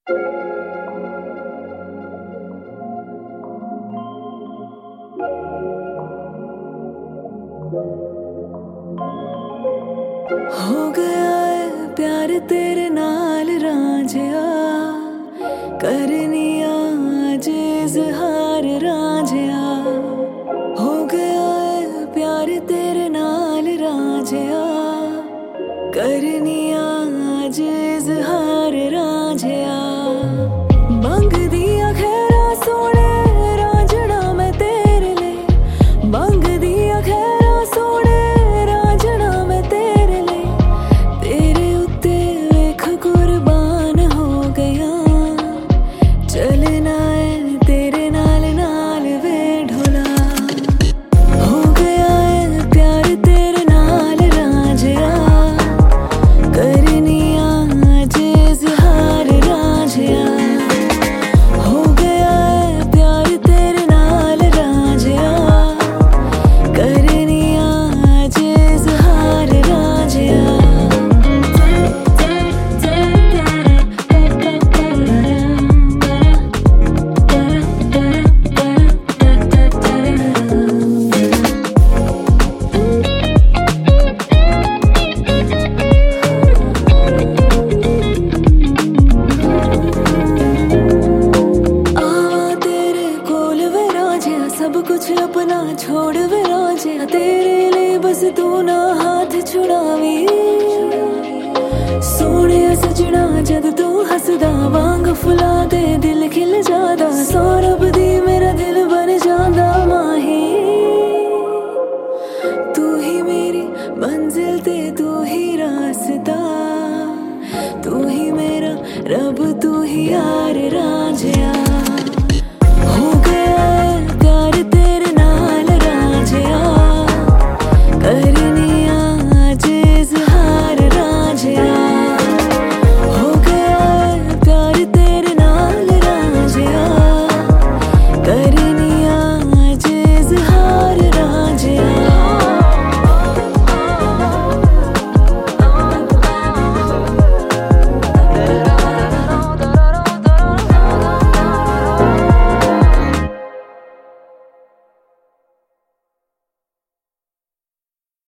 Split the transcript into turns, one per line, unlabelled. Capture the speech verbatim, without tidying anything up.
हो गया है प्यार तेरे नाल रांझिया, करनिया अज इज़हार रांझिया। हो गया है प्यार तेरे नाल रांझिया, करनिया अज इज़हार रांझिया। मंगदिया खैरा सोने रांझना मैं तेरे ले, मंगदिया खैरा सोने रांझना मैं तेरे ले। तेरे उत्ते वेख कुर्बान हो गया, चलना है तेरे नाल नाल वे ढोला। हो गया है प्यार तेरे नाल रांझिया, करनिया अज इज़हार रांझिया। हो गया है प्यार तेरे नाल रांझिया, करनिया अज इज़हार रांझिया। सब कुछ अपना छोड़ वे रांझिया, तेरे लिए बस तू ना हाथ छुड़ावी। सोने सजना जद तू हसदा, वांग फुला दे दिल खिल जादा। सौरभ दी मेरा दिल बन जादा माही। तू ही मेरी मंजिल ते तू ही रास्ता, तू ही मेरा रब तू ही यार रांझिया।